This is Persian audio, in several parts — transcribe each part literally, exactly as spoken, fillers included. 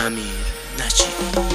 امیر نجیبی.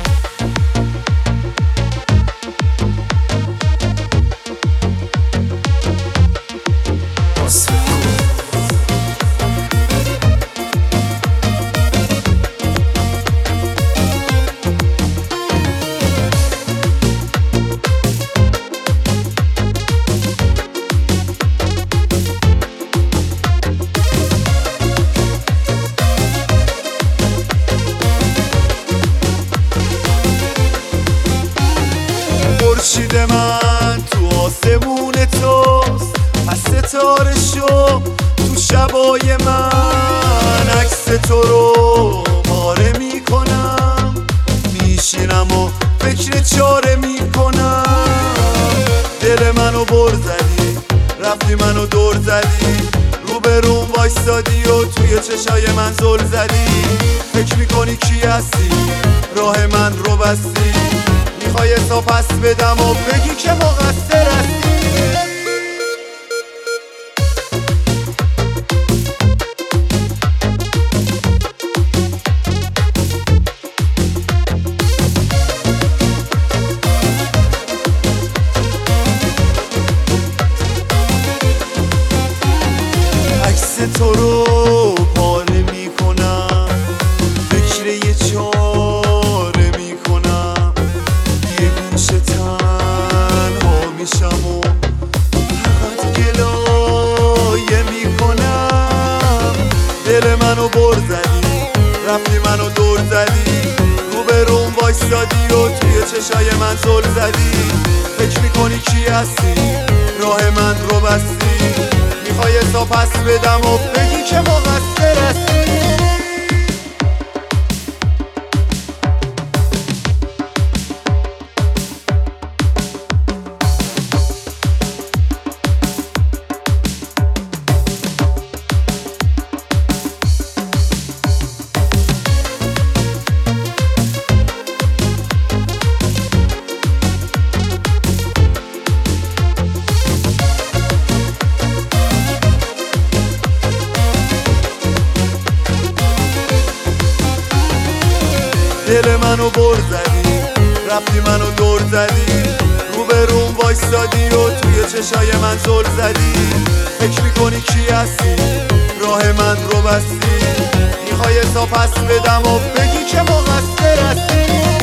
خورشید من تو آسمون توست، پس ستاره شو تو شبای من. عکس تو رو پاره میکنم، میشینم و فکر چاره میکنم. دل منو بر زدی، رفتی منو دور زدی، رو به روم وایستادی و توی چشای من زل زدی. فکر میکنی کی هستی، راه من رو بستی، میخوای حساب پس بدم و بگی که مقصر هستی. عکس تو رو پاره میکنم، فکر یه چاره میکنم، یه گوشه تنها میشم و فقط گلایه میکنم. دل منو بر زدی، رفتی منو دور زدی، رو به روم وایستادی و توی چشای من زل زدی. فکر میکنی کی هستی، راه من رو بستی، میخوای حساب پس بدم و بگی که مقصر هستی. دل منو بر زدی، رفتی منو دور زدی، رو به روم وایستادی و توی چشای من زل زدی. فکر میکنی کی هستی، راه من رو بستی، میخوای حساب پس بدم و بگی که مقصر هستی.